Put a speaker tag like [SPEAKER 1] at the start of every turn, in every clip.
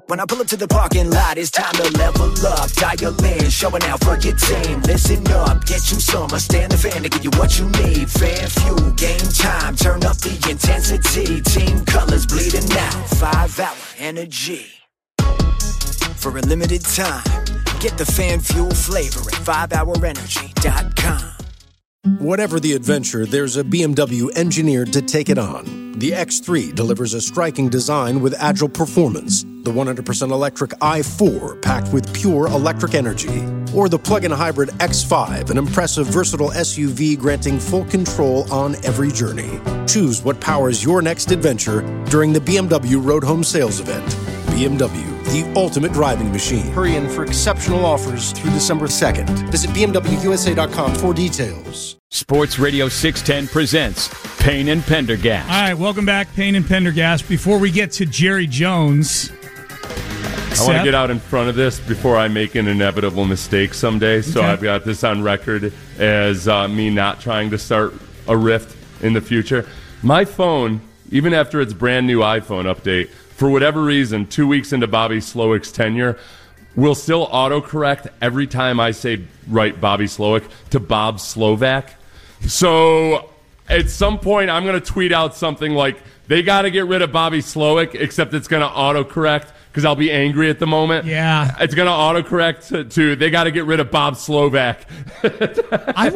[SPEAKER 1] When I pull up to the parking lot, it's time to level up. Dial in, showing out for your team. Listen up, get you some. Stand the fan to give you what you need. Fan fuel, game time, turn up the intensity. Team colors bleeding out, 5-hour energy. For a limited time, get the fan fuel flavor at 5hourenergy.com.
[SPEAKER 2] Whatever the adventure, there's a BMW engineered to take it on. The X3 delivers a striking design with agile performance. The 100% electric i4 packed with pure electric energy. Or the plug-in hybrid X5, an impressive, versatile SUV granting full control on every journey. Choose what powers your next adventure during the BMW Road Home Sales Event. BMW, the ultimate driving machine. Hurry in for exceptional offers through December 2nd. Visit BMWUSA.com for details.
[SPEAKER 3] Sports Radio 610 presents Payne and Pendergast.
[SPEAKER 4] All right, welcome back, Payne and Pendergast. Before we get to Jerry Jones,
[SPEAKER 5] I want to get out in front of this before I make an inevitable mistake someday. So I've got this on record as me not trying to start a rift in the future. My phone, even after its brand new iPhone update, for whatever reason, 2 weeks into Bobby Slowick's tenure, will still autocorrect every time I say write Bobby Slowick to Bob Slovak. So at some point, I'm going to tweet out something like, they got to get rid of Bobby Slowick, except it's going to autocorrect because I'll be angry at the moment.
[SPEAKER 4] Yeah.
[SPEAKER 5] It's going to autocorrect to they got to get rid of Bob Slovak.
[SPEAKER 4] I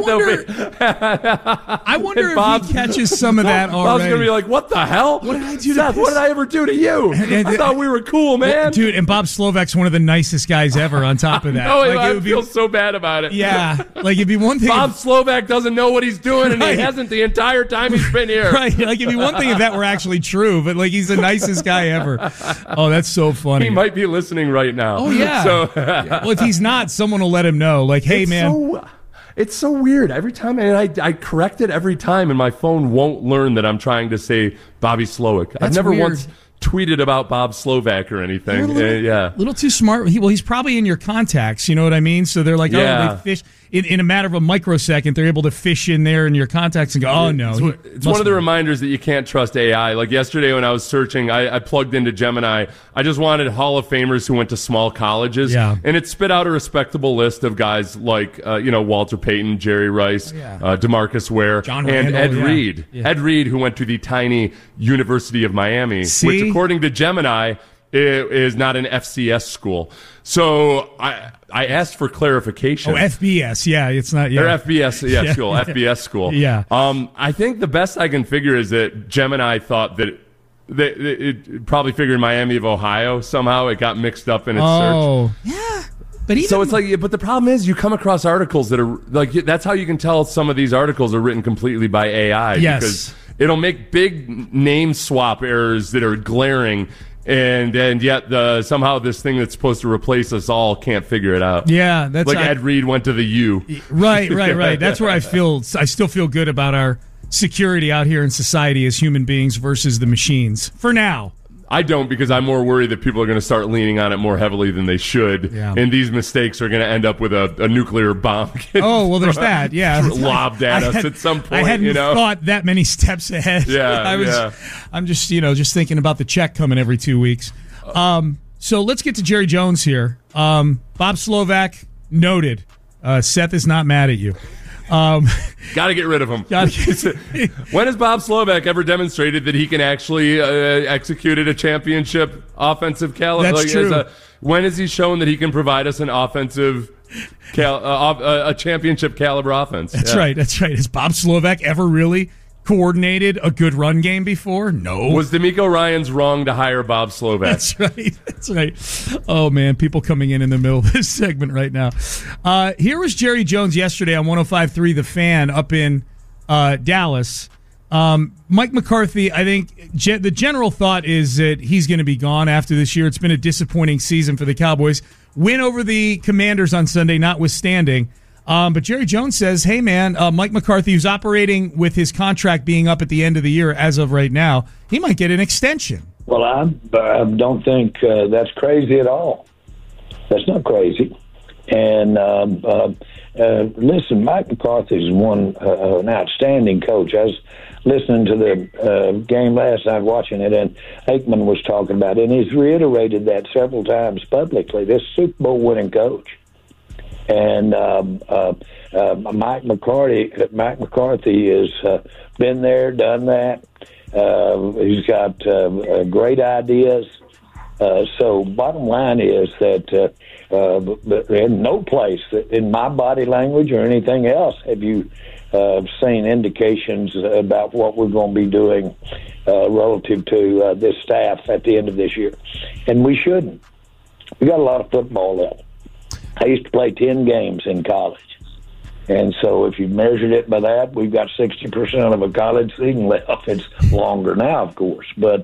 [SPEAKER 4] wonder if he catches some of that already.
[SPEAKER 5] Bob's going to be like, what the hell?
[SPEAKER 4] What did I do
[SPEAKER 5] Seth, what did I ever do to you? I thought we were cool, man.
[SPEAKER 4] Dude, and Bob Slovak's one of the nicest guys ever on top of that.
[SPEAKER 5] No, I feel so bad about it.
[SPEAKER 4] Yeah. Like, it'd be one thing.
[SPEAKER 5] Bob Slovak doesn't know what he's doing, and he hasn't the entire time he's been here.
[SPEAKER 4] Right. Like, it'd be one thing if that were actually true, but, like, he's the nicest guy ever. Oh, that's so funny.
[SPEAKER 5] He might be listening right now.
[SPEAKER 4] Oh, yeah.
[SPEAKER 5] So,
[SPEAKER 4] well, if he's not, someone will let him know. Like, hey, man.
[SPEAKER 5] It's so weird. Every time, and I correct it every time, and my phone won't learn that I'm trying to say Bobby Slowick. I've never once tweeted about Bob Slovak or anything.
[SPEAKER 4] Little too smart. He's probably in your contacts. You know what I mean? So they're like, they fish. In a matter of a microsecond, they're able to fish in there in your contacts and go, oh, no.
[SPEAKER 5] It's one of the reminders that you can't trust AI. Like yesterday when I was searching, I plugged into Gemini. I just wanted Hall of Famers who went to small colleges.
[SPEAKER 4] Yeah.
[SPEAKER 5] And it spit out a respectable list of guys like, Walter Payton, Jerry Rice, DeMarcus Ware,
[SPEAKER 4] John
[SPEAKER 5] and
[SPEAKER 4] Randall,
[SPEAKER 5] Ed Reed.
[SPEAKER 4] Yeah.
[SPEAKER 5] Ed Reed, who went to the tiny University of Miami, which according to Gemini is not an FCS school. So I asked for clarification.
[SPEAKER 4] Oh, FBS, yeah, it's not. Yeah.
[SPEAKER 5] Or FBS, school, FBS school.
[SPEAKER 4] Yeah.
[SPEAKER 5] I think the best I can figure is that Gemini thought that it probably figured Miami of Ohio somehow. It got mixed up in its search.
[SPEAKER 4] Oh, yeah. But
[SPEAKER 5] so it's like, but the problem is you come across articles that are like, that's how you can tell some of these articles are written completely by AI.
[SPEAKER 4] Yes.
[SPEAKER 5] Because it'll make big name swap errors that are glaring. And yet somehow this thing that's supposed to replace us all can't figure it out.
[SPEAKER 4] Yeah, that's
[SPEAKER 5] like Ed Reed went to the U.
[SPEAKER 4] Right. That's where I still feel good about our security out here in society as human beings versus the machines. For now.
[SPEAKER 5] I don't, because I'm more worried that people are going to start leaning on it more heavily than they should.
[SPEAKER 4] Yeah.
[SPEAKER 5] And these mistakes are going to end up with a nuclear bomb.
[SPEAKER 4] Oh, well, there's that. Yeah.
[SPEAKER 5] Lobbed at us at some point.
[SPEAKER 4] I hadn't thought that many steps ahead.
[SPEAKER 5] Yeah.
[SPEAKER 4] I'm just thinking about the check coming every 2 weeks. So let's get to Jerry Jones here. Bob Slovak, noted. Seth is not mad at you.
[SPEAKER 5] Got to get rid of him. When has Bob Slovak ever demonstrated that he can actually execute at a championship offensive caliber?
[SPEAKER 4] That's true.
[SPEAKER 5] When has he shown that he can provide us an offensive, a championship caliber offense?
[SPEAKER 4] That's right. Has Bob Slovak ever really coordinated a good run game before? No.
[SPEAKER 5] Was DeMeco Ryans wrong to hire Bob Slovak?
[SPEAKER 4] That's right. Oh, man, people coming in the middle of this segment right now. Here was Jerry Jones yesterday on 105.3 The Fan up in Dallas. Mike McCarthy, I think the general thought is that he's going to be gone after this year. It's been a disappointing season for the Cowboys. Win over the Commanders on Sunday notwithstanding. But Jerry Jones says, hey, man, Mike McCarthy, who's operating with his contract being up at the end of the year as of right now, he might get an extension.
[SPEAKER 6] Well, I don't think that's crazy at all. That's not crazy. And listen, Mike McCarthy is an outstanding coach. I was listening to the game last night, watching it, and Aikman was talking about it, and he's reiterated that several times publicly. This Super Bowl winning coach. And Mike McCarthy has been there, done that. He's got great ideas. So bottom line is that in no place in my body language or anything else have you seen indications about what we're going to be doing relative to this staff at the end of this year. And we shouldn't. We got a lot of football left. I used to play 10 games in college. And so if you measured it by that, we've got 60% of a college season left. It's longer now, of course. But,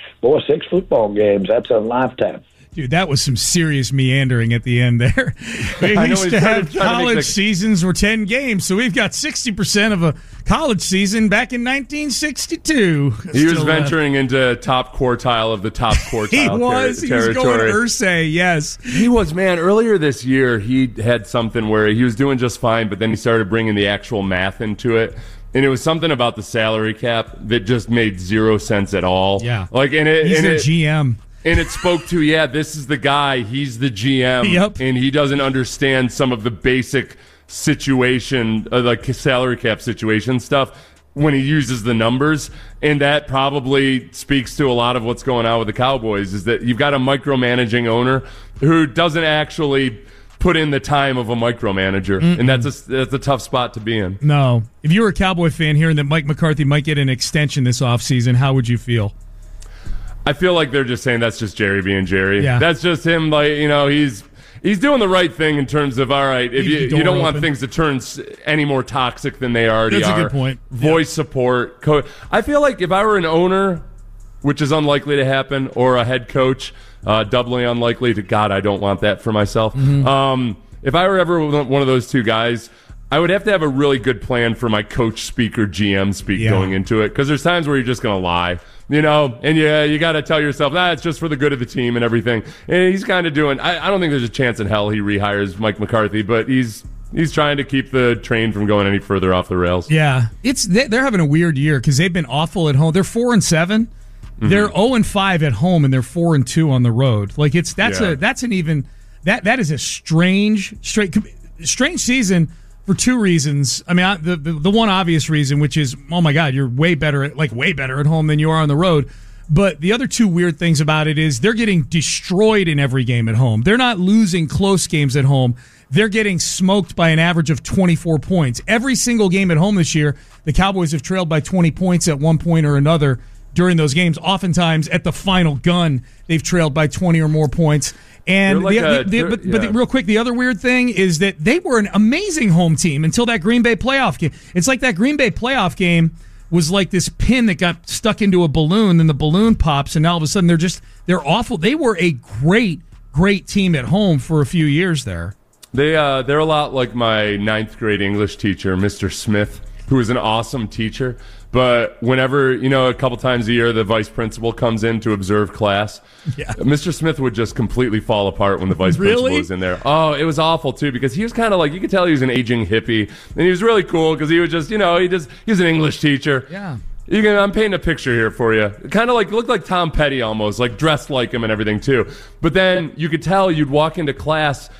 [SPEAKER 6] 6 football games, that's a lifetime.
[SPEAKER 4] Dude, that was some serious meandering at the end there. We used to have college seasons were 10 games, so we've got 60% of a college season back in 1962.
[SPEAKER 5] He was venturing into top quartile of the top quartile
[SPEAKER 4] He was going Irsay, yes.
[SPEAKER 5] He was, man. Earlier this year, he had something where he was doing just fine, but then he started bringing the actual math into it. And it was something about the salary cap that just made zero sense at all.
[SPEAKER 4] Yeah.
[SPEAKER 5] He's
[SPEAKER 4] their GM.
[SPEAKER 5] And it spoke to, this is the guy, he's the GM,
[SPEAKER 4] yep.
[SPEAKER 5] And he doesn't understand some of the basic situation, like salary cap situation stuff when he uses the numbers. And that probably speaks to a lot of what's going on with the Cowboys, is that you've got a micromanaging owner who doesn't actually put in the time of a micromanager. Mm-mm. And that's a tough spot to be in.
[SPEAKER 4] No. If you were a Cowboy fan hearing that Mike McCarthy might get an extension this offseason, how would you feel?
[SPEAKER 5] I feel like they're just saying that's just Jerry being Jerry.
[SPEAKER 4] Yeah.
[SPEAKER 5] That's just him. He's doing the right thing in terms of, all right, if you don't want things to turn any more toxic than they already are.
[SPEAKER 4] That's a good point.
[SPEAKER 5] Voice support. I feel like if I were an owner, which is unlikely to happen, or a head coach, doubly unlikely to, God, I don't want that for myself. Mm-hmm. If I were ever one of those two guys, I would have to have a really good plan for my coach speak or GM speak going into it, because there's times where you're just going to lie. And you got to tell yourself, it's just for the good of the team and everything. And he's kind of doing, I don't think there's a chance in hell he rehires Mike McCarthy, but he's trying to keep the train from going any further off the rails.
[SPEAKER 4] Yeah. They're having a weird year because they've been awful at home. They're 4-7. Mm-hmm. They're 0-5 at home, and they're 4-2 on the road. That is a strange season. For two reasons. I mean, the one obvious reason, which is, oh my God, you're way better at home than you are on the road. But the other two weird things about it is they're getting destroyed in every game at home. They're not losing close games at home. They're getting smoked by an average of 24 points. Every single game at home this year, the Cowboys have trailed by 20 points at one point or another during those games. Oftentimes, at the final gun, they've trailed by 20 or more points. And real quick, the other weird thing is that they were an amazing home team until that Green Bay playoff game. It's like that Green Bay playoff game was like this pin that got stuck into a balloon, and the balloon pops, and all of a sudden they're awful. They were a great team at home for a few years there.
[SPEAKER 5] They're a lot like my 9th grade English teacher, Mr. Smith, who is an awesome teacher. But whenever, a couple times a year, the vice principal comes in to observe class, Mr. Smith would just completely fall apart when the vice principal was in there. Oh, it was awful, too, because he was kind of like, you could tell he was an aging hippie. And he was really cool because he was just, he was an English teacher.
[SPEAKER 4] Yeah.
[SPEAKER 5] I'm painting a picture here for you. Kind of looked like Tom Petty almost, like dressed like him and everything, too. But then you could tell you'd walk into class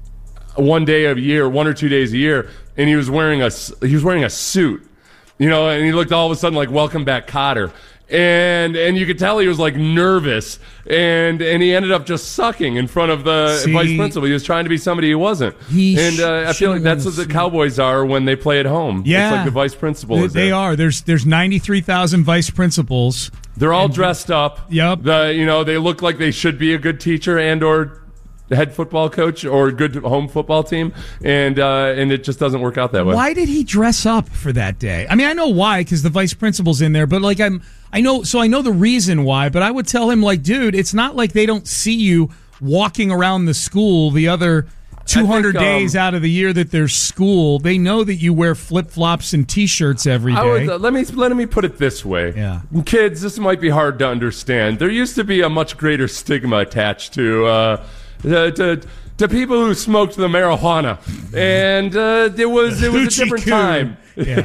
[SPEAKER 5] one day a year, 1 or 2 days a year, and he was wearing a suit. And he looked all of a sudden like Welcome Back Kotter. And you could tell he was like nervous. And he ended up just sucking in front of the vice principal. He was trying to be somebody he wasn't. I feel like that's what the Cowboys are when they play at home.
[SPEAKER 4] Yeah.
[SPEAKER 5] It's like the vice principal is
[SPEAKER 4] there. They are. There's 93,000 vice principals.
[SPEAKER 5] They're all dressed up.
[SPEAKER 4] Yep.
[SPEAKER 5] They look like they should be a good teacher and or head football coach or a good home football team, and it just doesn't work out that way.
[SPEAKER 4] Why did he dress up for that day? I mean, I know why, because the vice principal's in there, but I know the reason why, but I would tell him, dude, it's not like they don't see you walking around the school the other 200 days out of the year that there's school. They know that you wear flip-flops and T-shirts every day.
[SPEAKER 5] Let me put it this way.
[SPEAKER 4] Yeah.
[SPEAKER 5] Kids, this might be hard to understand. There used to be a much greater stigma attached to to people who smoked the marijuana, and it was a different time.
[SPEAKER 4] Yeah.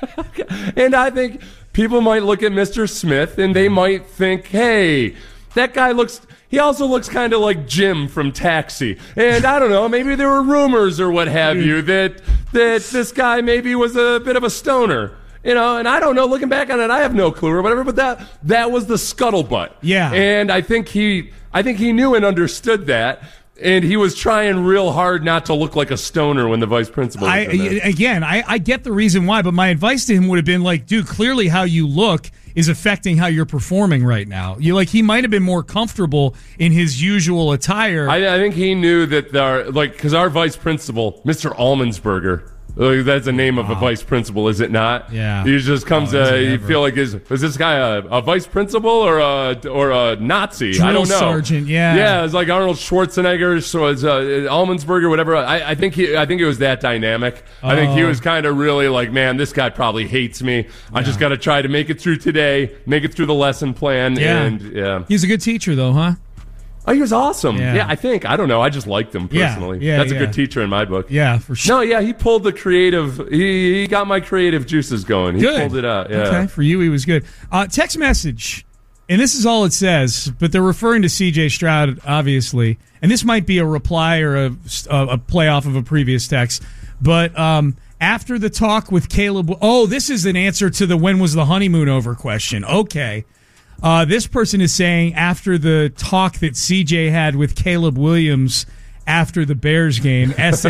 [SPEAKER 5] And I think people might look at Mr. Smith and they might think, hey, that guy he also looks kind of like Jim from Taxi. And I don't know, maybe there were rumors or what have you that this guy maybe was a bit of a stoner. And I don't know, looking back on it, I have no clue or whatever, but that was the scuttlebutt.
[SPEAKER 4] Yeah.
[SPEAKER 5] And I think he knew and understood that. And he was trying real hard not to look like a stoner when the vice principal was in there.
[SPEAKER 4] I get the reason why, but my advice to him would have been like, dude, clearly how you look is affecting how you're performing right now. He might have been more comfortable in his usual attire.
[SPEAKER 5] I think he knew that because our vice principal, Mr. Almonsberger, that's the name of a vice principal, is it not?
[SPEAKER 4] Yeah.
[SPEAKER 5] He just comes. You feel like is this guy a vice principal or a Nazi?
[SPEAKER 4] Drill
[SPEAKER 5] I don't know.
[SPEAKER 4] Sergeant. Yeah.
[SPEAKER 5] Yeah, it's like Arnold Schwarzenegger. So it's Almonsberger, whatever. I think it was that dynamic. I think he was kind of really like, man, this guy probably hates me. I just got to try to make it through today, make it through the lesson plan.
[SPEAKER 4] Yeah.
[SPEAKER 5] And
[SPEAKER 4] He's a good teacher, though, huh?
[SPEAKER 5] Oh, he was awesome.
[SPEAKER 4] Yeah.
[SPEAKER 5] I think. I don't know. I just liked him personally.
[SPEAKER 4] Yeah,
[SPEAKER 5] That's a good teacher in my book.
[SPEAKER 4] Yeah, for sure.
[SPEAKER 5] No, yeah, he pulled the creative. He got my creative juices going. He pulled it out. Yeah.
[SPEAKER 4] Okay, for you, he was good. Text message, and this is all it says, but they're referring to C.J. Stroud, obviously, and this might be a reply or a play off of a previous text, but after the talk with Caleb, this is an answer to the when was the honeymoon over question. Okay. This person is saying after the talk that CJ had with Caleb Williams after the Bears game,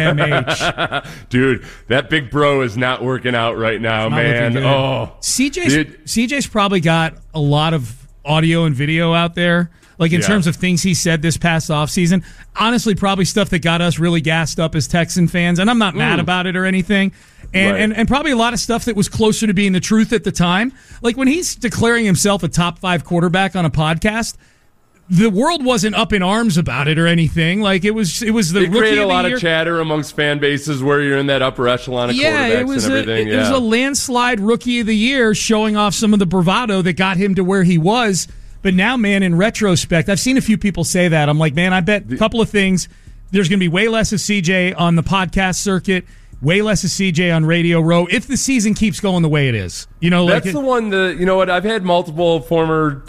[SPEAKER 4] SMH.
[SPEAKER 5] Dude, that big bro is not working out right now, man. Oh,
[SPEAKER 4] CJ's probably got a lot of audio and video out there, like in terms of things he said this past offseason. Honestly, probably stuff that got us really gassed up as Texan fans, and I'm not mad about it or anything. And probably a lot of stuff that was closer to being the truth at the time. Like when he's declaring himself a top 5 quarterback on a podcast, the world wasn't up in arms about it or anything. Like it was the rookie of the year. It created
[SPEAKER 5] a lot of chatter amongst fan bases where you're in that upper echelon of quarterbacks and everything.
[SPEAKER 4] It was a landslide rookie of the year, showing off some of the bravado that got him to where he was. But now, man, in retrospect, I've seen a few people say that. I'm like, man, I bet a couple of things. There's going to be way less of CJ on the podcast circuit. Way less of CJ on Radio Row if the season keeps going the way it is.
[SPEAKER 5] That's the one that, you know what, I've had multiple former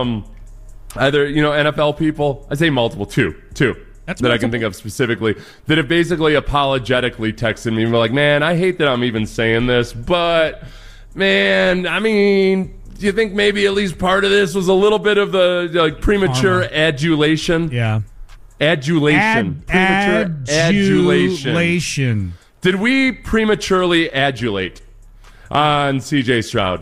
[SPEAKER 5] either, NFL people, I say multiple, two that I can think of specifically, that have basically apologetically texted me and were like, man, I hate that I'm even saying this, but, man, I mean, do you think maybe at least part of this was a little bit of the premature adulation?
[SPEAKER 4] Yeah.
[SPEAKER 5] Adulation. Premature adulation. Did we prematurely adulate on C.J. Stroud?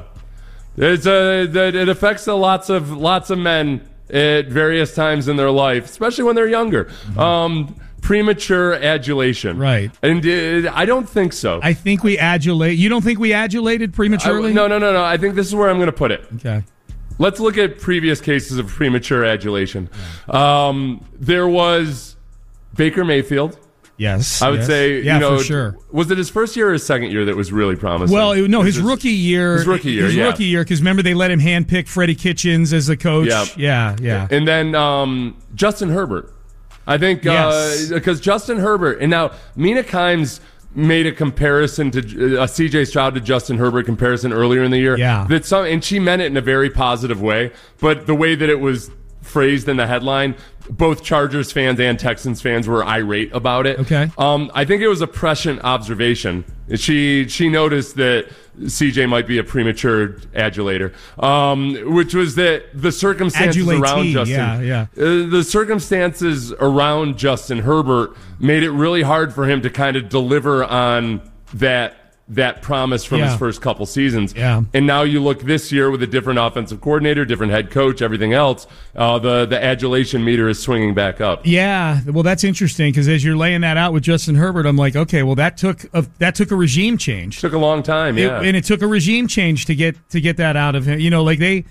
[SPEAKER 5] It affects lots of men at various times in their life, especially when they're younger. Premature adulation,
[SPEAKER 4] right?
[SPEAKER 5] And I don't think so.
[SPEAKER 4] I think we adulate. You don't think we adulated prematurely?
[SPEAKER 5] No. I think this is where I'm going to put it.
[SPEAKER 4] Okay.
[SPEAKER 5] Let's look at previous cases of premature adulation. There was Baker Mayfield.
[SPEAKER 4] Yes,
[SPEAKER 5] I would say.
[SPEAKER 4] For sure.
[SPEAKER 5] Was it his first year or his second year that was really promising?
[SPEAKER 4] Well, his rookie year.
[SPEAKER 5] His rookie year,
[SPEAKER 4] because remember they let him handpick Freddie Kitchens as the coach.
[SPEAKER 5] Yep. Yeah. And then Justin Herbert. I think because Justin Herbert, and now Mina Kimes made a comparison to a C.J. Stroud to Justin Herbert comparison earlier in the year.
[SPEAKER 4] Yeah.
[SPEAKER 5] And she meant it in a very positive way, but the way that it was phrased in the headline, both Chargers fans and Texans fans were irate about it.
[SPEAKER 4] Okay.
[SPEAKER 5] I think it was a prescient observation. She noticed that CJ might be a premature adulator, which was that the circumstances around Justin, the circumstances around Justin Herbert made it really hard for him to kind of deliver on that promise from his first couple seasons.
[SPEAKER 4] Yeah.
[SPEAKER 5] And now you look this year with a different offensive coordinator, different head coach, everything else, the adulation meter is swinging back up.
[SPEAKER 4] Yeah. Well, that's interesting because as you're laying that out with Justin Herbert, I'm like, okay, well, that took a regime change.
[SPEAKER 5] Took a long time,
[SPEAKER 4] and it took a regime change to get that out of him. Like he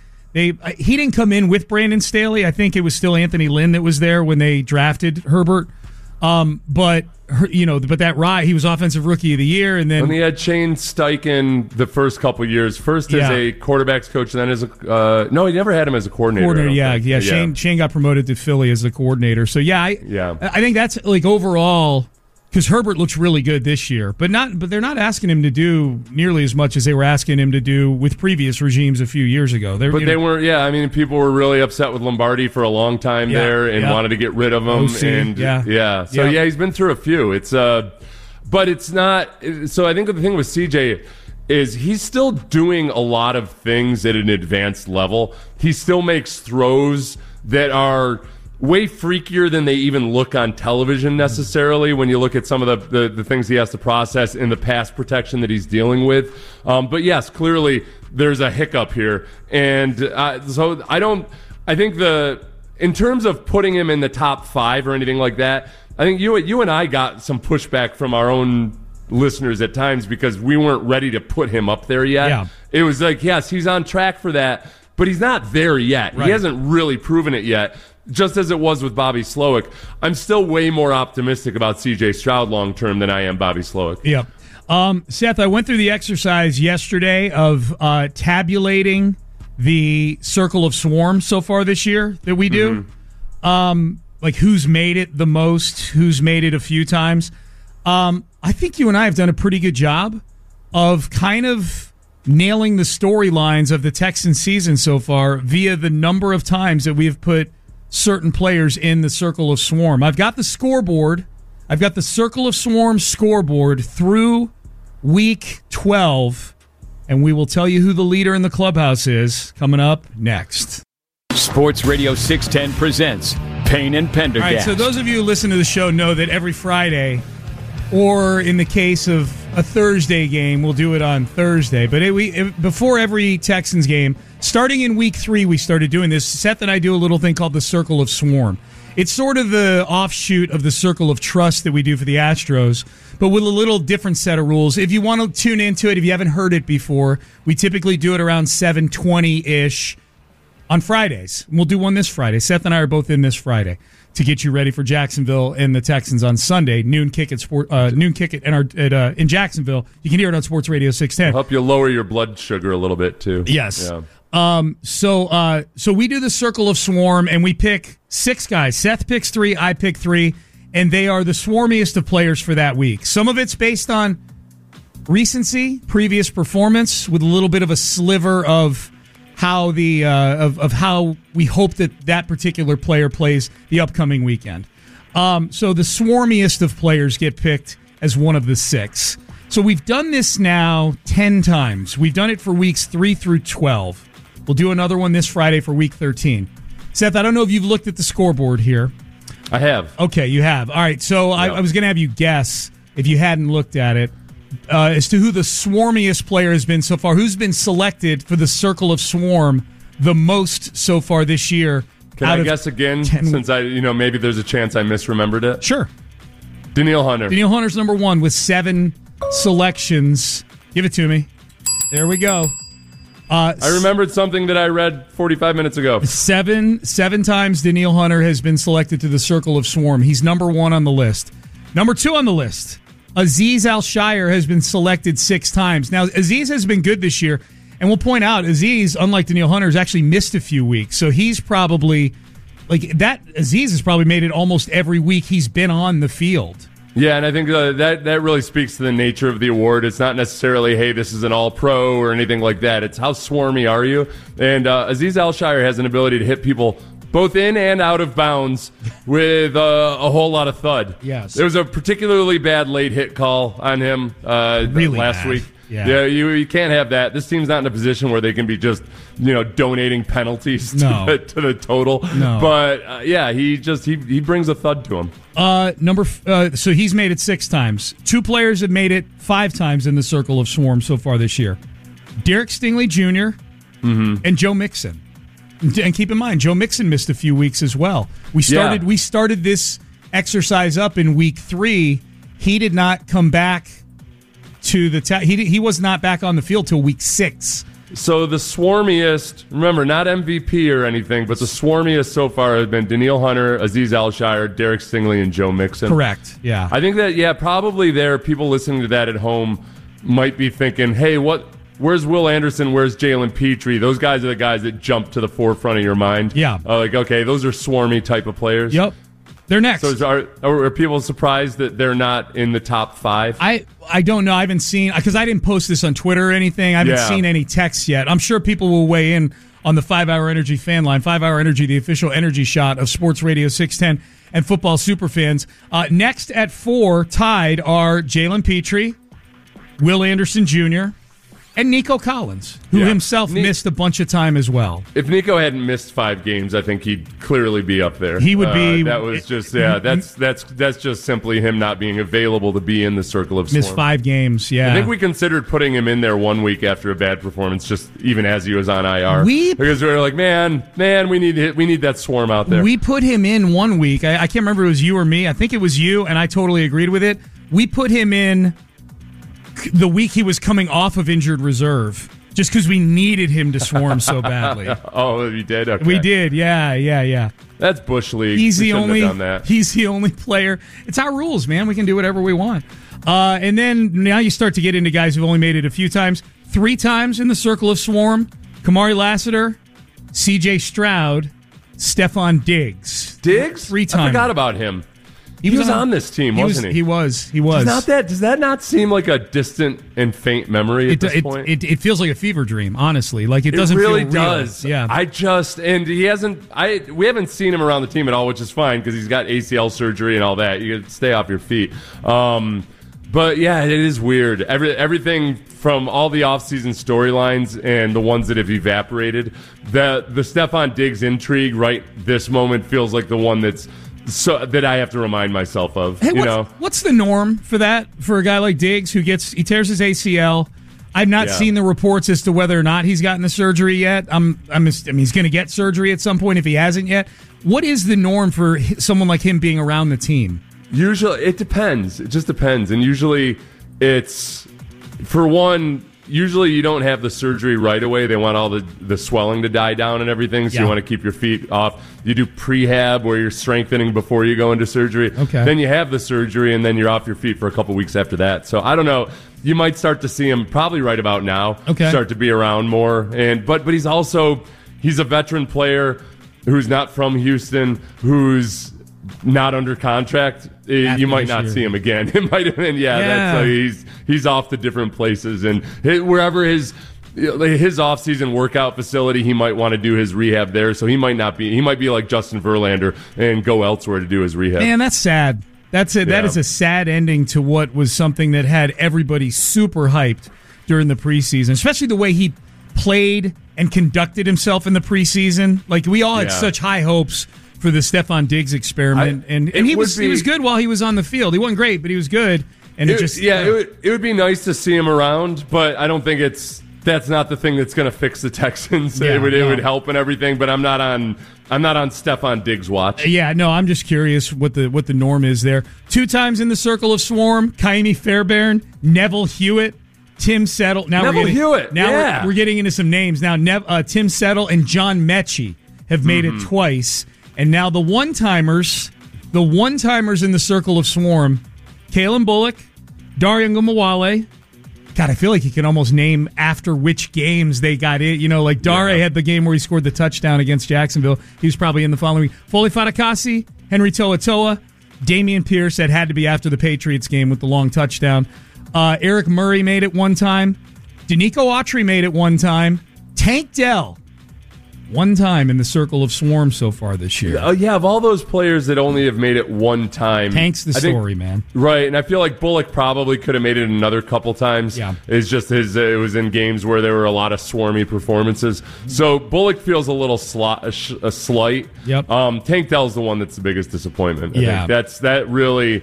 [SPEAKER 4] didn't come in with Brandon Staley. I think it was still Anthony Lynn that was there when they drafted Herbert. But that ride, he was offensive rookie of the year, and then
[SPEAKER 5] he had Shane Steichen the first couple years. First as a quarterbacks coach, and then as a no, he never had him as a coordinator.
[SPEAKER 4] Yeah. Shane got promoted to Philly as the coordinator. So I think that's like overall. Because Herbert looks really good this year, but they're not asking him to do nearly as much as they were asking him to do with previous regimes a few years ago. They
[SPEAKER 5] weren't. Yeah, I mean, people were really upset with Lombardi for a long time there and wanted to get rid of him.
[SPEAKER 4] OC,
[SPEAKER 5] So he's been through a few. It's but it's not. So I think the thing with CJ is he's still doing a lot of things at an advanced level. He still makes throws that are way freakier than they even look on television necessarily when you look at some of the things he has to process in the pass protection that he's dealing with. But yes, clearly there's a hiccup here. And so I think in terms of putting him in the top 5 or anything like that, I think you and I got some pushback from our own listeners at times because we weren't ready to put him up there yet.
[SPEAKER 4] Yeah.
[SPEAKER 5] It was like, yes, he's on track for that, but he's not there yet. Right. He hasn't really proven it yet. Just as it was with Bobby Slowik, I'm still way more optimistic about C.J. Stroud long term than I am Bobby Slowik.
[SPEAKER 4] Yep. Seth, I went through the exercise yesterday of tabulating the circle of swarm so far this year that we do. Mm-hmm. Like who's made it the most, who's made it a few times. I think you and I have done a pretty good job of kind of nailing the storylines of the Texans season so far via the number of times that we have put certain players in the circle of swarm. I've got the scoreboard. I've got the circle of swarm scoreboard through week 12, and we will tell you who the leader in the clubhouse is coming up next.
[SPEAKER 3] Sports Radio 610 presents Payne and Pendergast.
[SPEAKER 4] All right, so those of you who listen to the show know that every Friday, or in the case of a Thursday game, we'll do it on Thursday. But before every Texans game, starting in week 3, we started doing this. Seth and I do a little thing called the Circle of Swarm. It's sort of the offshoot of the Circle of Trust that we do for the Astros, but with a little different set of rules. If you want to tune into it, if you haven't heard it before, we typically do it around 7:20-ish on Fridays. We'll do one this Friday. Seth and I are both in this Friday to get you ready for Jacksonville and the Texans on Sunday. Noon kick at in Jacksonville. You can hear it on Sports Radio 610.
[SPEAKER 5] It'll help you lower your blood sugar a little bit too.
[SPEAKER 4] Yes. Yeah. So we do the Circle of Swarm and we pick 6 guys. Seth picks 3, I pick 3, and they are the swarmiest of players for that week. Some of it's based on recency, previous performance, with a little bit of a sliver of how how we hope that particular player plays the upcoming weekend. So the swarmiest of players get picked as one of the 6. So we've done this now 10 times. We've done it for weeks 3 through 12. We'll do another one this Friday for week 13. Seth, I don't know if you've looked at the scoreboard here.
[SPEAKER 5] I have.
[SPEAKER 4] Okay, you have. All right, so yeah. I was going to have you guess, if you hadn't looked at it, as to who the swarmiest player has been so far. Who's been selected for the Circle of Swarm the most so far this year?
[SPEAKER 5] Can I guess again, since maybe there's a chance I misremembered it?
[SPEAKER 4] Sure.
[SPEAKER 5] Danielle Hunter.
[SPEAKER 4] Danielle Hunter's number 1 with 7 selections. Give it to me. There we go.
[SPEAKER 5] I remembered something that I read 45 minutes ago.
[SPEAKER 4] 7 times Danielle Hunter has been selected to the Circle of Swarm. He's number 1 on the list. Number 2 on the list, Azeez Al-Shaair has been selected 6 times. Now, Azeez has been good this year, and we'll point out, Azeez, unlike Danielle Hunter, has actually missed a few weeks. So he's probably, Azeez has probably made it almost every week he's been on the field.
[SPEAKER 5] Yeah, and I think that really speaks to the nature of the award. It's not necessarily, hey, this is an all-pro or anything like that. It's how swarmy are you? And Azeez Al-Shaair has an ability to hit people both in and out of bounds with a whole lot of thud.
[SPEAKER 4] Yes.
[SPEAKER 5] There was a particularly bad late hit call on him
[SPEAKER 4] really
[SPEAKER 5] last
[SPEAKER 4] bad.
[SPEAKER 5] week.
[SPEAKER 4] Yeah,
[SPEAKER 5] you can't have that. This team's not in a position where they can be just donating penalties to the total.
[SPEAKER 4] No.
[SPEAKER 5] But he brings a thud to him.
[SPEAKER 4] So he's made it 6 times. 2 players have made it 5 times in the Circle of Swarm so far this year. Derek Stingley Jr. And Joe Mixon. And keep in mind, Joe Mixon missed a few weeks as well. We started this exercise up in week 3. He did not come back to the he was not back on the field till week 6.
[SPEAKER 5] So the swarmiest, remember, not MVP or anything, but the swarmiest so far have been Daniil Hunter, Aziz Al-Shire, Derek Stingley, and Joe Mixon.
[SPEAKER 4] Correct, yeah.
[SPEAKER 5] I think that, probably there, people listening to that at home might be thinking, hey, where's Will Anderson, where's Jalen Petrie? Those guys are the guys that jump to the forefront of your mind.
[SPEAKER 4] Yeah.
[SPEAKER 5] Okay, those are swarmy type of players.
[SPEAKER 4] Yep. They're next.
[SPEAKER 5] So are people surprised that they're not in the top 5?
[SPEAKER 4] I don't know. I haven't seen, because I didn't post this on Twitter or anything. I haven't seen any texts yet. I'm sure people will weigh in on the 5-Hour Energy fan line. 5-Hour Energy, the official energy shot of Sports Radio 610 and football superfans. Next at 4, tied, are Jalen Petrie, Will Anderson Jr., and Nico Collins, who himself missed a bunch of time as well.
[SPEAKER 5] If Nico hadn't missed 5 games, I think he'd clearly be up there.
[SPEAKER 4] He would be.
[SPEAKER 5] That was just that's just simply him not being available to be in the circle of swarm.
[SPEAKER 4] Missed 5 games. Yeah,
[SPEAKER 5] I think we considered putting him in there 1 week after a bad performance, just even as he was on IR. Because we were like, man, we need that swarm out there.
[SPEAKER 4] We put him in 1 week. I can't remember if it was you or me. I think it was you, and I totally agreed with it. We put him in the week he was coming off of injured reserve, just because we needed him to swarm so badly.
[SPEAKER 5] Oh, you did? Okay.
[SPEAKER 4] We did, yeah.
[SPEAKER 5] That's Bush League.
[SPEAKER 4] He's
[SPEAKER 5] we
[SPEAKER 4] the only.
[SPEAKER 5] Have done that.
[SPEAKER 4] He's the only player. It's our rules, man. We can do whatever we want. And then now you start to get into guys who've only made it a few times. 3 times in the circle of swarm: Kamari Lassiter, C.J. Stroud, Stephon Diggs.
[SPEAKER 5] 3 times. I forgot about him. He was on this team, wasn't he?
[SPEAKER 4] He was.
[SPEAKER 5] Does that not seem like a distant and faint memory at this point?
[SPEAKER 4] It feels like a fever dream, honestly. Like it doesn't
[SPEAKER 5] really
[SPEAKER 4] feel real.
[SPEAKER 5] Does.
[SPEAKER 4] Yeah.
[SPEAKER 5] We haven't seen him around the team at all, which is fine because he's got ACL surgery and all that. You got to stay off your feet. But yeah, it is weird. Everything from all the offseason storylines and the ones that have evaporated, the Stephon Diggs intrigue right this moment feels like the one that I have to remind myself of.
[SPEAKER 4] Hey, what's the norm for that for a guy like Diggs who he tears his ACL? I've not seen the reports as to whether or not he's gotten the surgery yet. He's going to get surgery at some point if he hasn't yet. What is the norm for someone like him being around the team?
[SPEAKER 5] Usually, it depends. It just depends, and usually it's for one. Usually you don't have the surgery right away. They want all the swelling to die down and everything, so you want to keep your feet off. You do prehab where you're strengthening before you go into surgery.
[SPEAKER 4] Okay.
[SPEAKER 5] Then you have the surgery, and then you're off your feet for a couple weeks after that. So I don't know. You might start to see him probably right about now.
[SPEAKER 4] Okay.
[SPEAKER 5] Start to be around more. But he's a veteran player who's not from Houston, who's not under contract. You might not see him again. It might have been, that's he's off to different places, and wherever his off-season workout facility, he might want to do his rehab there. So he might not be. He might be like Justin Verlander and go elsewhere to do his rehab.
[SPEAKER 4] Man, that's sad. That's it. Yeah. That is a sad ending to what was something that had everybody super hyped during the preseason, especially the way he played and conducted himself in the preseason. Like we all had such high hopes for the Stephon Diggs experiment, and he was good while he was on the field. He wasn't great, but he was good. And it
[SPEAKER 5] would be nice to see him around, but I don't think that's not the thing that's going to fix the Texans. It would help and everything, but I'm not on Stephon Diggs' watch.
[SPEAKER 4] I'm just curious what the norm is there. 2 times in the circle of swarm: Kaimi Fairbairn, Neville Hewitt, Tim Settle. We're getting into some names now. Tim Settle and John Mechie have made it twice. And now the one-timers in the circle of swarm: Kalen Bullock, Dare Ogunbowale. God, I feel like you can almost name after which games they got in. Like Dare had the game where he scored the touchdown against Jacksonville. He was probably in the following week. Foley Fatukasi, Henry To'oTo'o, Dameon Pierce. That had to be after the Patriots game with the long touchdown. Eric Murray made it one time. Danico Autry made it one time. Tank Dell. One time in the circle of swarm so far this year.
[SPEAKER 5] Of all those players that only have made it one time.
[SPEAKER 4] Tank's the story, man.
[SPEAKER 5] Right, and I feel like Bullock probably could have made it another couple times.
[SPEAKER 4] Yeah.
[SPEAKER 5] It's just it was in games where there were a lot of swarmy performances. So Bullock feels a little slight.
[SPEAKER 4] Yep.
[SPEAKER 5] Tank Dell's the one that's the biggest disappointment.
[SPEAKER 4] I
[SPEAKER 5] think that really,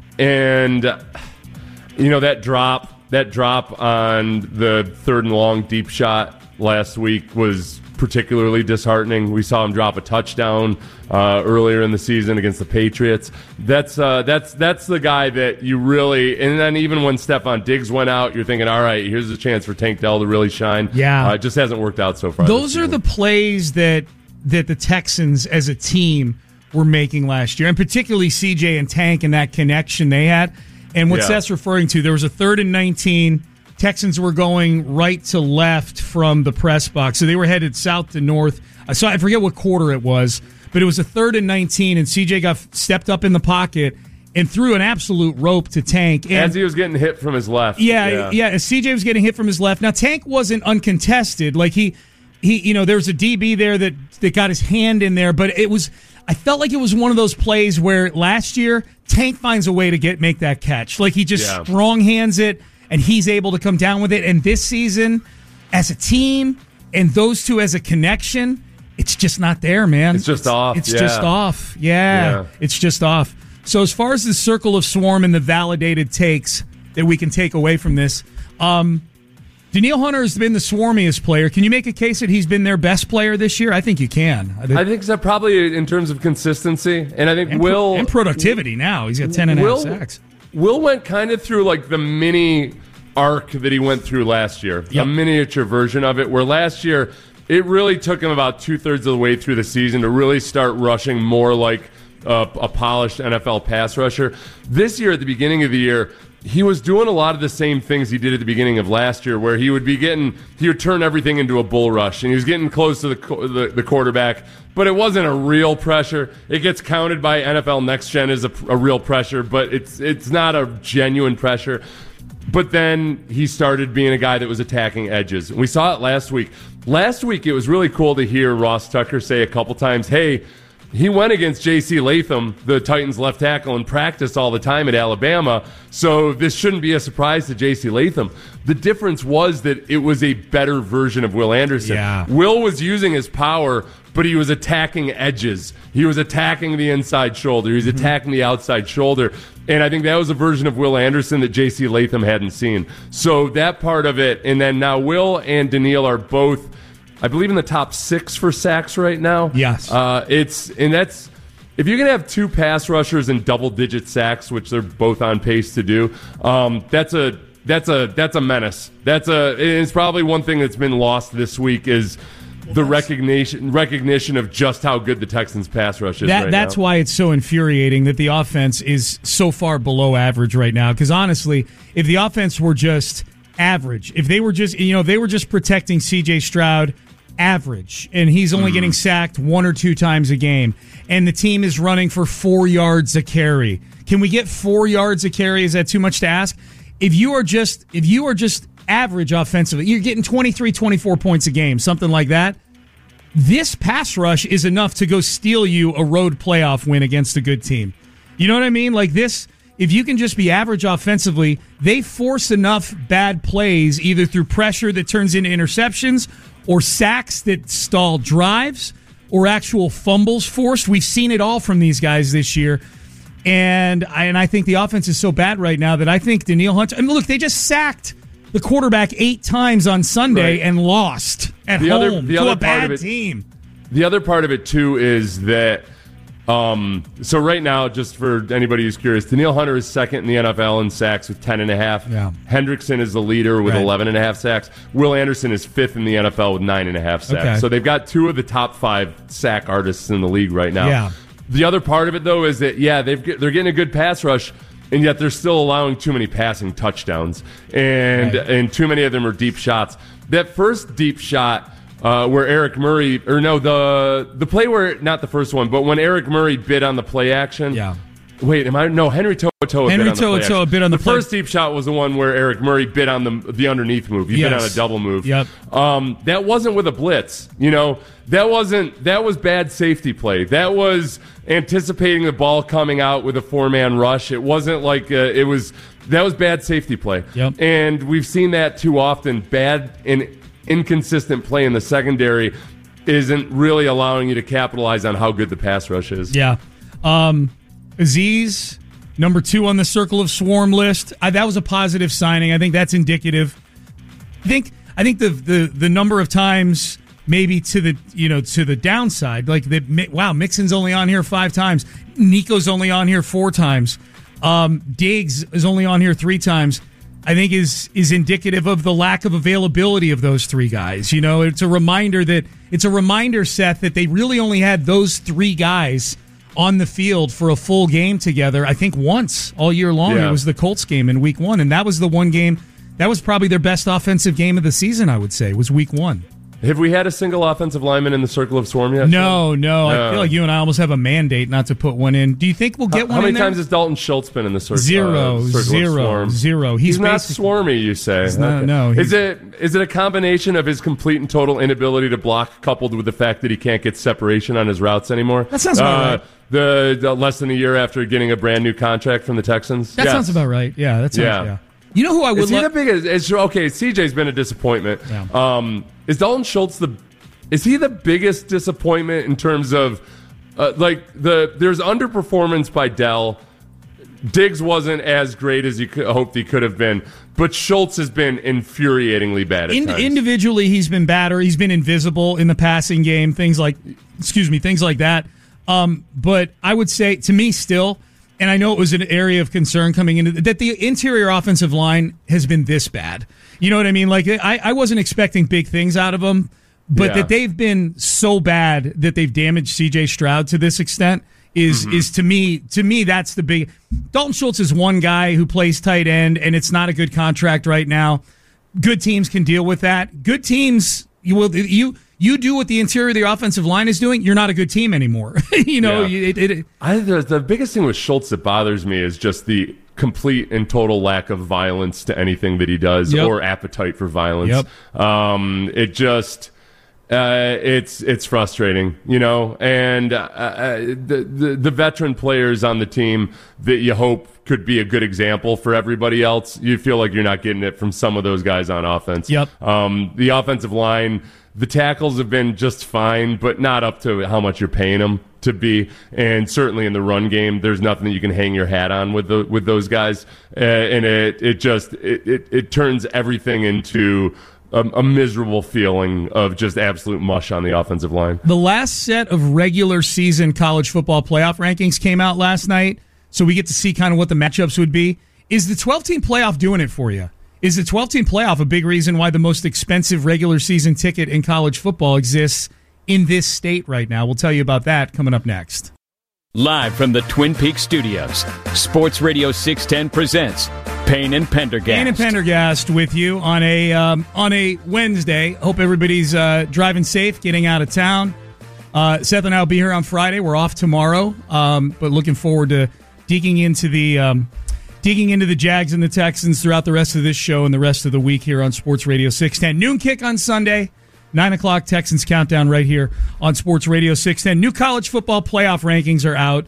[SPEAKER 5] and that drop on the 3rd and long deep shot last week was particularly disheartening. We saw him drop a touchdown earlier in the season against the Patriots. That's the guy that you really, and then even when Stephon Diggs went out, you're thinking, all right, here's a chance for Tank Dell to really shine.
[SPEAKER 4] Yeah.
[SPEAKER 5] It just hasn't worked out so far.
[SPEAKER 4] Those are the plays that the Texans as a team were making last year, and particularly CJ and Tank and that connection they had. And what Seth's referring to, there was a 3rd and 19. Texans were going right to left from the press box. So they were headed south to north. So I forget what quarter it was, but it was a 3rd and 19, and CJ stepped up in the pocket and threw an absolute rope to Tank. And
[SPEAKER 5] as he was getting hit from his left.
[SPEAKER 4] Yeah, as CJ was getting hit from his left. Now, Tank wasn't uncontested. Like, he there was a DB there that got his hand in there, but I felt like it was one of those plays where last year, Tank finds a way to make that catch. Like, he just strong hands it, and he's able to come down with it. And this season, as a team, and those two as a connection, it's just not there, man.
[SPEAKER 5] It's just off.
[SPEAKER 4] It's just off. Yeah, it's just off. So as far as the circle of swarm and the validated takes that we can take away from this, Danielle Hunter has been the swarmiest player. Can you make a case that he's been their best player this year? I think you can.
[SPEAKER 5] I think so, probably in terms of consistency. And I think
[SPEAKER 4] and productivity now. He's got 10.5 sacks.
[SPEAKER 5] Will went kind of through like the mini arc that he went through last year, a miniature version of it, where last year it really took him about 2/3 of the way through the season to really start rushing more like a polished NFL pass rusher. This year, at the beginning of the year, he was doing a lot of the same things he did at the beginning of last year, where he would turn everything into a bull rush, and he was getting close to the quarterback, but it wasn't a real pressure. It gets counted by NFL Next Gen as a real pressure, but it's not a genuine pressure. But then he started being a guy that was attacking edges. We saw it last week. Last week, it was really cool to hear Ross Tucker say a couple times, hey, he went against J.C. Latham, the Titans left tackle, in practice all the time at Alabama, so this shouldn't be a surprise to J.C. Latham. The difference was that it was a better version of Will Anderson.
[SPEAKER 4] Yeah.
[SPEAKER 5] Will was using his power, but he was attacking edges. He was attacking the inside shoulder. He was attacking the outside shoulder. And I think that was a version of Will Anderson that J.C. Latham hadn't seen. So that part of it, and then now Will and Danielle are both, I believe, in the top 6 for sacks right now.
[SPEAKER 4] Yes.
[SPEAKER 5] That's if you can have 2 pass rushers in double-digit sacks, which they're both on pace to do, that's a menace. It's probably one thing that's been lost this week is the recognition of just how good the Texans pass rush is right
[SPEAKER 4] that's
[SPEAKER 5] now.
[SPEAKER 4] why it's so infuriating that the offense is so far below average right now. Because honestly, if the offense were just average, if they were just protecting C.J. Stroud average, and he's only getting sacked 1 or 2 times a game, and the team is running for 4 yards a carry. Can we get 4 yards a carry? Is that too much to ask? If you are just average offensively, you're getting 23, 24 points a game, something like that. This pass rush is enough to go steal you a road playoff win against a good team. You know what I mean? Like this, if you can just be average offensively, they force enough bad plays either through pressure that turns into interceptions or sacks that stall drives or actual fumbles forced. We've seen it all from these guys this year. And I think the offense is so bad right now that I think Danielle Hunter, look, they just sacked the quarterback 8 times on Sunday and lost at home to a bad team.
[SPEAKER 5] The other part of it, too, is that so right now, just for anybody who's curious, Danielle Hunter is second in the NFL in sacks with 10.5.
[SPEAKER 4] Yeah.
[SPEAKER 5] Hendrickson is the leader with 11.5 sacks. Will Anderson is 5th in the NFL with 9.5 sacks.
[SPEAKER 4] Okay.
[SPEAKER 5] So they've got 2 of the top 5 sack artists in the league right now.
[SPEAKER 4] Yeah.
[SPEAKER 5] The other part of it, though, is that, they're getting a good pass rush, and yet they're still allowing too many passing touchdowns, and too many of them are deep shots. That first deep shot where Eric Murray, the play where, not the first one, but when Eric Murray bid on the play action.
[SPEAKER 4] Yeah.
[SPEAKER 5] Wait, Henry To'oTo'o bid on the play action.
[SPEAKER 4] Bid on the
[SPEAKER 5] first deep shot was the one where Eric Murray bid on the underneath move. He bid on a double move.
[SPEAKER 4] Yep.
[SPEAKER 5] That wasn't with a blitz. That was bad safety play. That was anticipating the ball coming out with a 4-man rush. It wasn't like that was bad safety play.
[SPEAKER 4] Yep.
[SPEAKER 5] And we've seen that too often. Bad and inconsistent play in the secondary isn't really allowing you to capitalize on how good the pass rush is.
[SPEAKER 4] Yeah. Azeez, number 2 on the Circle of Swarm list. That was a positive signing. I think that's indicative. I think the number of times maybe to the downside, like Mixon's only on here 5 times, Nico's only on here 4 times, Diggs is only on here 3 times. I think is indicative of the lack of availability of those 3 guys. It's a reminder, Seth, that they really only had those 3 guys on the field for a full game together. I think once all year long. Yeah. It was the Colts game in Week 1, and that was the one game that was probably their best offensive game of the season. I would say was Week 1.
[SPEAKER 5] Have we had a single offensive lineman in the Circle of Swarm yet?
[SPEAKER 4] No. I feel like you and I almost have a mandate not to put one in. Do you think we'll get one in there?
[SPEAKER 5] How many times has Dalton Schultz been in the Circle
[SPEAKER 4] of Swarm? Zero.
[SPEAKER 5] He's not swarmy, you say.
[SPEAKER 4] No.
[SPEAKER 5] Is it a combination of his complete and total inability to block coupled with the fact that he can't get separation on his routes anymore?
[SPEAKER 4] That sounds about right.
[SPEAKER 5] The less than a year after getting a brand new contract from the Texans?
[SPEAKER 4] That sounds about right. Yeah, that sounds, yeah. You know who I would
[SPEAKER 5] Is he the biggest? Okay, CJ's been a disappointment.
[SPEAKER 4] Yeah.
[SPEAKER 5] Is Dalton Schultz Is he the biggest disappointment in terms of there's underperformance by Dell? Diggs wasn't as great as you hoped he could have been, but Schultz has been infuriatingly bad at times.
[SPEAKER 4] Individually, he's been bad, or he's been invisible in the passing game. Things like that. But I would say, to me, still, and I know it was an area of concern coming into that the interior offensive line has been this bad. You know what I mean? Like I wasn't expecting big things out of them. But that they've been so bad that they've damaged C.J. Stroud to this extent is to me that's the big. Dalton Schultz is one guy who plays tight end, and it's not a good contract right now. Good teams can deal with that. Good teams, you do what the interior of the offensive line is doing. You're not a good team anymore.
[SPEAKER 5] The biggest thing with Schultz that bothers me is just the complete and total lack of violence to anything that he does, or appetite for violence. It's frustrating, and the veteran players on the team that you hope could be a good example for everybody else, you feel like you're not getting it from some of those guys on offense. The offensive line, the tackles have been just fine, but not up to how much you're paying them to be, and certainly in the run game, there's nothing that you can hang your hat on with those guys, and it turns everything into a miserable feeling of just absolute mush on the offensive line.
[SPEAKER 4] The last set of regular season college football playoff rankings came out last night, so we get to see kind of what the matchups would be. Is the 12-team playoff doing it for you? Is the 12-team playoff a big reason why the most expensive regular season ticket in college football exists in this state right now? We'll tell you about that coming up next.
[SPEAKER 3] Live from the Twin Peaks studios, Sports Radio 610 presents Payne and Pendergast.
[SPEAKER 4] Payne and Pendergast with you on a Wednesday. Hope everybody's driving safe, getting out of town. Seth and I will be here on Friday. We're off tomorrow, but looking forward to digging into the Jags and the Texans throughout the rest of this show and the rest of the week here on Sports Radio 610. Noon kick on Sunday. 9 o'clock Texans Countdown right here on Sports Radio 610. New college football playoff rankings are out.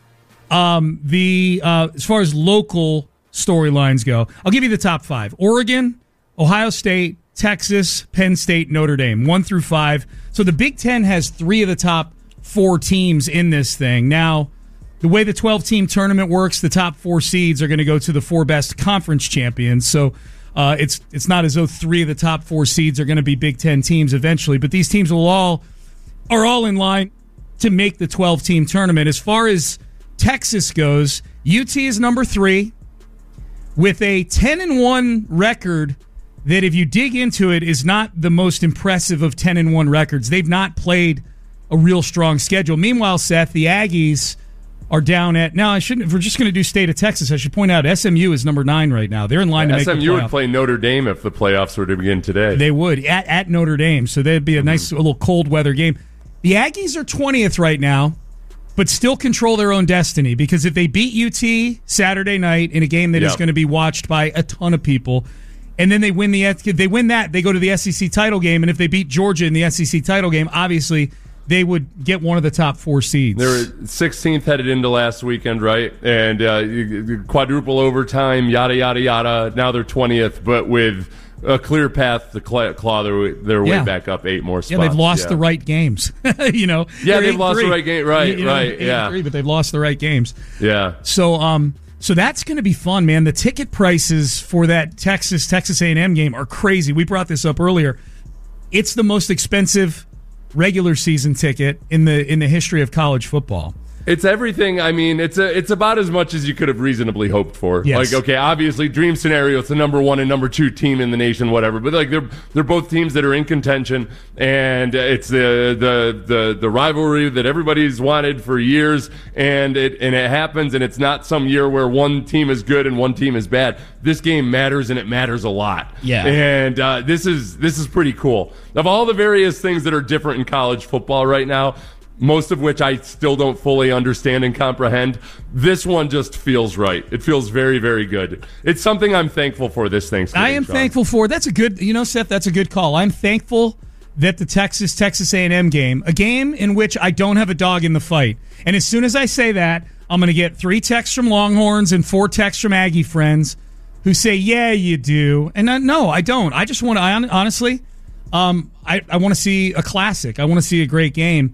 [SPEAKER 4] As far as local storylines go, I'll give you the top 5. Oregon, Ohio State, Texas, Penn State, Notre Dame, 1 through 5. So the Big Ten has 3 of the top 4 teams in this thing. Now, the way the 12-team tournament works, the top 4 seeds are going to go to the 4 best conference champions. So it's not as though 3 of the top 4 seeds are going to be Big Ten teams eventually, but these teams are all in line to make the 12-team tournament. As far as Texas goes, UT is number 3 with a 10-1 record that, if you dig into it, is not the most impressive of 10-1 records. They've not played a real strong schedule. Meanwhile, Seth, the Aggies are down at... Now, if we're just going to do state of Texas, I should point out SMU is number 9 right now. They're in line to make the playoff.
[SPEAKER 5] SMU would play Notre Dame if the playoffs were to begin today.
[SPEAKER 4] They would, at Notre Dame. So that'd be a nice little cold weather game. The Aggies are 20th right now, but still control their own destiny, because if they beat UT Saturday night in a game that is going to be watched by a ton of people, and then they win that, they go to the SEC title game, and if they beat Georgia in the SEC title game, obviously they would get one of the top 4 seeds.
[SPEAKER 5] They were 16th headed into last weekend, right? And quadruple overtime, yada, yada, yada. Now they're 20th, but with a clear path to claw their way back up 8 more spots.
[SPEAKER 4] Yeah, they've lost the right games.
[SPEAKER 5] They've lost the right game. Right,
[SPEAKER 4] 8-3, but they've lost the right games.
[SPEAKER 5] Yeah.
[SPEAKER 4] So So that's going to be fun, man. The ticket prices for that Texas A&M game are crazy. We brought this up earlier. It's the most expensive regular season ticket in the history of college football.
[SPEAKER 5] It's everything. I mean, it's about as much as you could have reasonably hoped for.
[SPEAKER 4] Yes.
[SPEAKER 5] Like, okay, obviously, dream scenario, it's the number 1 and number 2 team in the nation, whatever. But like, they're both teams that are in contention, and it's the rivalry that everybody's wanted for years, and it happens, and it's not some year where one team is good and one team is bad. This game matters, and it matters a lot.
[SPEAKER 4] Yeah.
[SPEAKER 5] And this is pretty cool. Of all the various things that are different in college football right now, most of which I still don't fully understand and comprehend, this one just feels right. It feels very, very good. It's something I'm thankful for this Thanksgiving.
[SPEAKER 4] I am thankful for. That's a good, Seth, that's a good call. I'm thankful that the Texas A&M game, a game in which I don't have a dog in the fight. And as soon as I say that, I'm going to get 3 texts from Longhorns and 4 texts from Aggie friends who say, yeah, you do. And no, I don't. I just want to, honestly, I want to see a classic. I want to see a great game.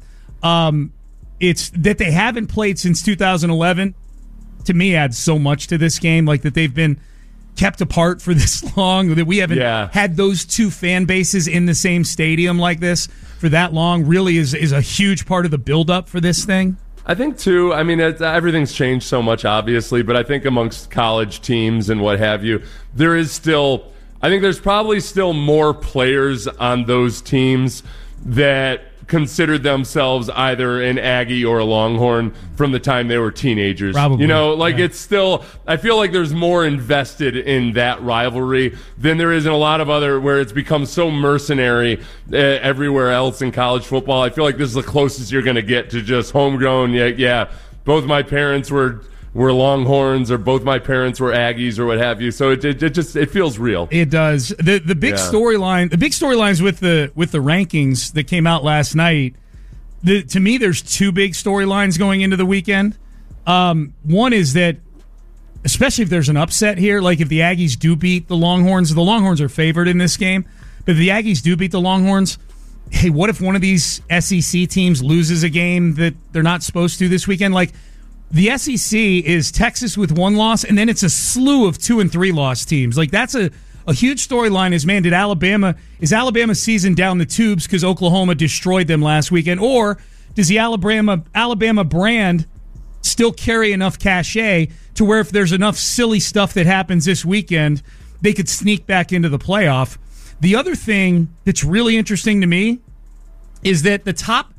[SPEAKER 4] It's that they haven't played since 2011, to me, adds so much to this game. Like, that they've been kept apart for this long, that we haven't had those two fan bases in the same stadium like this for that long, really is a huge part of the buildup for this thing.
[SPEAKER 5] I think, too, I mean, everything's changed so much, obviously, but I think amongst college teams and what have you, there's probably still more players on those teams that considered themselves either an Aggie or a Longhorn from the time they were teenagers.
[SPEAKER 4] Probably.
[SPEAKER 5] It's still, I feel like there's more invested in that rivalry than there is in a lot of other, where it's become so mercenary everywhere else in college football. I feel like this is the closest you're going to get to just homegrown. Yeah, both my parents were Longhorns, or both my parents were Aggies, or what have you. So it feels real.
[SPEAKER 4] It does. The big storylines with the rankings that came out last night. To me, there's 2 big storylines going into the weekend. One is that, especially if there's an upset here, like if the Aggies do beat the Longhorns are favored in this game. But if the Aggies do beat the Longhorns, hey, what if one of these SEC teams loses a game that they're not supposed to this weekend? Like, the SEC is Texas with 1 loss, and then it's a slew of 2 and 3 loss teams. Like, that's a huge storyline. Is Alabama's season down the tubes because Oklahoma destroyed them last weekend, or does the Alabama brand still carry enough cachet to where if there's enough silly stuff that happens this weekend, they could sneak back into the playoff? The other thing that's really interesting to me is that the top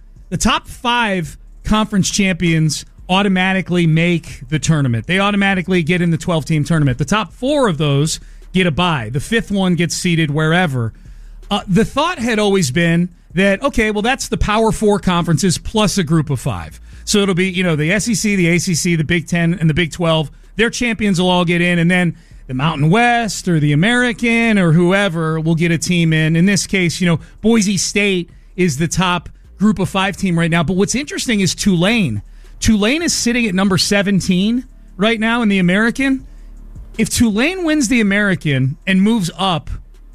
[SPEAKER 4] 5 conference champions automatically make the tournament. They automatically get in the 12-team tournament. The top 4 of those get a bye. The 5th one gets seeded wherever. The thought had always been that, okay, well, that's the Power 4 conferences plus a group of 5. So it'll be, the SEC, the ACC, the Big 10, and the Big 12. Their champions will all get in, and then the Mountain West or the American or whoever will get a team in. In this case, Boise State is the top group of 5 team right now. But what's interesting is Tulane. Tulane is sitting at number 17 right now in the American. If Tulane wins the American and moves up,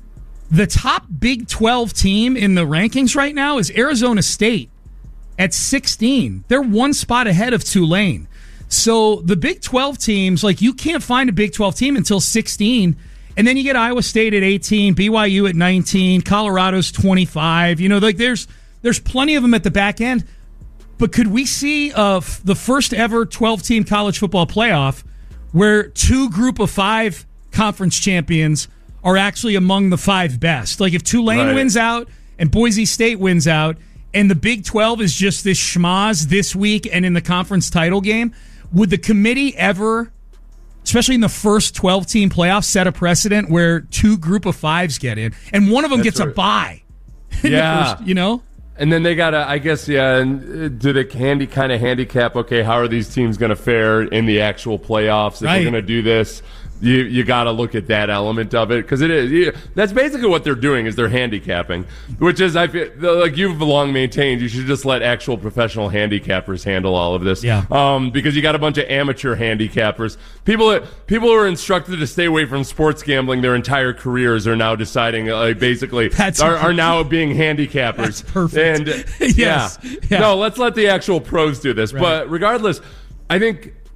[SPEAKER 4] the top Big 12 team in the rankings right now is Arizona State at 16. They're 1 spot ahead of Tulane. So the Big 12 teams, like, you can't find a Big 12 team until 16. And then you get Iowa State at 18, BYU at 19, Colorado's 25. There's plenty of them at the back end. But could we see the first ever 12-team college football playoff where 2 group of 5 conference champions are actually among the 5 best? Like, if Tulane wins out and Boise State wins out and the Big 12 is just this schmoz this week and in the conference title game, would the committee ever, especially in the first 12-team playoff, set a precedent where 2 group of 5s get in and one of them gets a bye?
[SPEAKER 5] Yeah.
[SPEAKER 4] And
[SPEAKER 5] then they got to, I guess, and do they kind of handicap, okay, how are these teams going to fare in the actual playoffs? If we're going to do this, you got to look at that element of it, because it is. That's basically what they're doing, is they're handicapping, which is, I feel like you've long maintained, you should just let actual professional handicappers handle all of this.
[SPEAKER 4] Yeah.
[SPEAKER 5] Because you got a bunch of amateur handicappers. People who are instructed to stay away from sports gambling their entire careers are now deciding, basically, are now being handicappers.
[SPEAKER 4] That's perfect.
[SPEAKER 5] And
[SPEAKER 4] yes.
[SPEAKER 5] No, let's let the actual pros do this. Right. But regardless, I think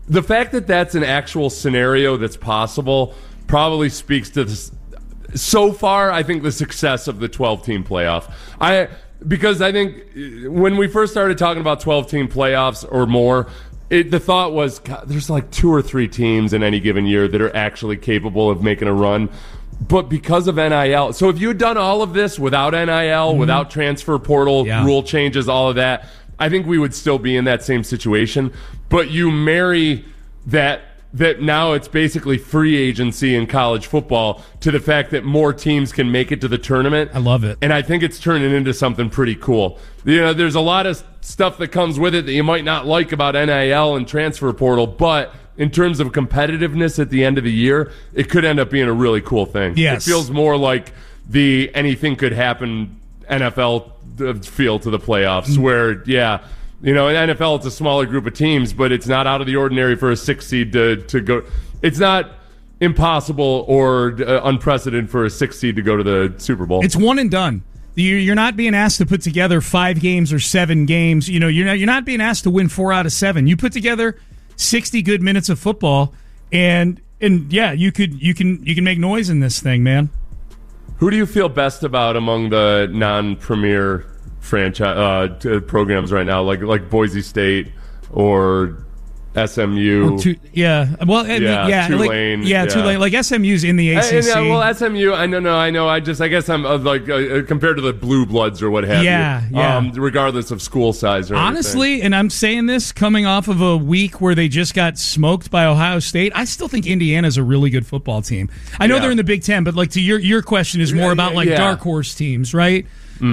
[SPEAKER 5] the fact that that's an actual scenario that's possible probably speaks to this. So far, I think the success of the 12-team playoff. Because I think when we first started talking about 12-team playoffs or more, the thought was, God, there's like 2 or 3 teams in any given year that are actually capable of making a run. But because of NIL, so if you had done all of this without NIL, without transfer portal rule changes, all of that, I think we would still be in that same situation. But you marry that now it's basically free agency in college football to the fact that more teams can make it to the tournament.
[SPEAKER 4] I love it.
[SPEAKER 5] And I think it's turning into something pretty cool. There's a lot of stuff that comes with it that you might not like about NIL and transfer portal, but in terms of competitiveness at the end of the year, it could end up being a really cool thing.
[SPEAKER 4] Yes.
[SPEAKER 5] It feels more like the anything could happen NFL feel to the playoffs where, in NFL, it's a smaller group of teams, but it's not out of the ordinary for a 6 seed to go. It's not impossible or unprecedented for a 6 seed to go to the Super Bowl.
[SPEAKER 4] It's one and done. You're not being asked to put together 5 games or 7 games. You're not being asked to win 4 out of 7. You put together 60 good minutes of football, and you can make noise in this thing, man.
[SPEAKER 5] Who do you feel best about among the non-premier franchise programs right now, like Boise State or SMU?
[SPEAKER 4] Tulane. Tulane. Like SMU's in the ACC.
[SPEAKER 5] SMU. I know. I guess I'm compared to the Blue Bloods or what have you. Regardless of school size or
[SPEAKER 4] honestly,
[SPEAKER 5] anything.
[SPEAKER 4] And I'm saying this coming off of a week where they just got smoked by Ohio State. I still think Indiana's a really good football team. I know they're in the Big Ten, but like to your question is more about dark horse teams, right?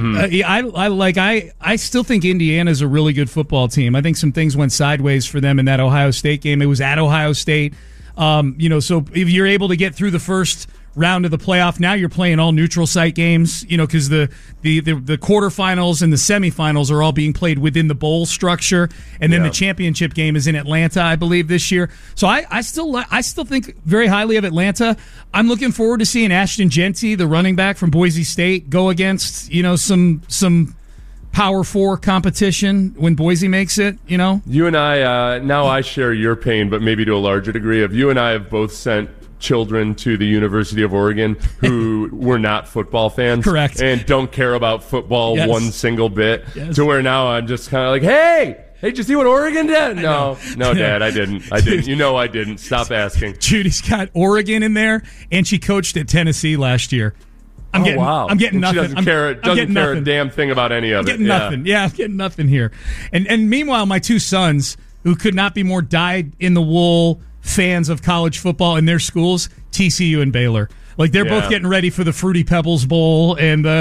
[SPEAKER 4] I still think Indiana's a really good football team. I think some things went sideways for them in that Ohio State game. It was at Ohio State. So if you're able to get through the first round of the playoff, now you're playing all neutral site games, because the quarterfinals and the semifinals are all being played within the bowl structure, and then the championship game is in Atlanta, I believe, this year. So I still think very highly of Atlanta. I'm looking forward to seeing Ashton Genty, the running back from Boise State, go against some Power 4 competition when Boise makes it.
[SPEAKER 5] You and I now I share your pain, but maybe to a larger degree. You and I have both sent children to the University of Oregon who were not football fans.
[SPEAKER 4] Correct.
[SPEAKER 5] And don't care about football one single bit.
[SPEAKER 4] Yes.
[SPEAKER 5] To where now I'm just kind of like, hey, did you see what Oregon did? No, Dad, I didn't. I didn't. Stop asking.
[SPEAKER 4] Judy's got Oregon in there, and she coached at Tennessee last year. I'm getting nothing.
[SPEAKER 5] She doesn't care a damn thing about any of it.
[SPEAKER 4] I'm getting nothing. Yeah, I'm getting nothing here. And meanwhile, my 2 sons, who could not be more dyed-in-the-wool fans of college football in their schools, TCU and Baylor. Like they're both getting ready for the Fruity Pebbles Bowl and the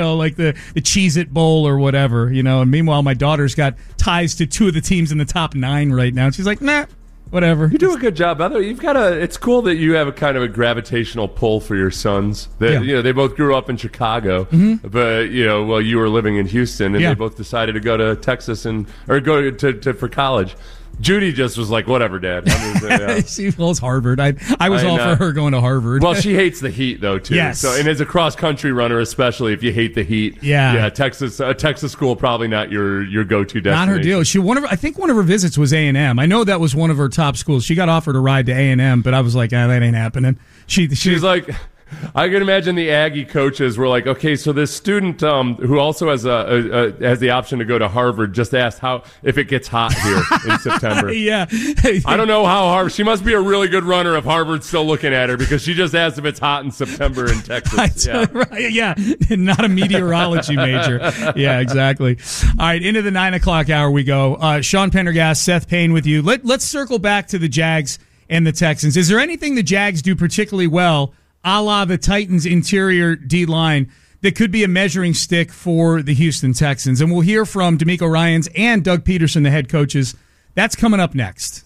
[SPEAKER 4] Cheez-It Bowl or whatever, And meanwhile, my daughter's got ties to 2 of the teams in the top 9 right now. And she's like, nah, whatever.
[SPEAKER 5] You do a good job, Heather. It's cool that you have a kind of a gravitational pull for your sons. They both grew up in Chicago, but you were living in Houston, and they both decided to go to Texas or go for college. Judy just was like, whatever, Dad.
[SPEAKER 4] She loves Harvard. I was all for her going to Harvard.
[SPEAKER 5] Well, she hates the heat, though, too.
[SPEAKER 4] Yes.
[SPEAKER 5] So, and as a cross-country runner, especially if you hate the heat, Texas school probably not your go-to destination.
[SPEAKER 4] Not her deal. I think one of her visits was A&M. I know that was one of her top schools. She got offered a ride to A&M, but I was like, that ain't happening. She's
[SPEAKER 5] like... I can imagine the Aggie coaches were like, okay, so this student who also has has the option to go to Harvard just asked if it gets hot here in September. I don't know how Harvard. She must be a really good runner if Harvard's still looking at her because she just asked if it's hot in September in Texas.
[SPEAKER 4] Not a meteorology major. Yeah, exactly. All right, into the 9 o'clock hour we go. Sean Pendergast, Seth Payne with you. Let's circle back to the Jags and the Texans. Is there anything the Jags do particularly well, a la the Titans' interior D-line, that could be a measuring stick for the Houston Texans? And we'll hear from DeMeco Ryans and Doug Peterson, the head coaches. That's coming up next.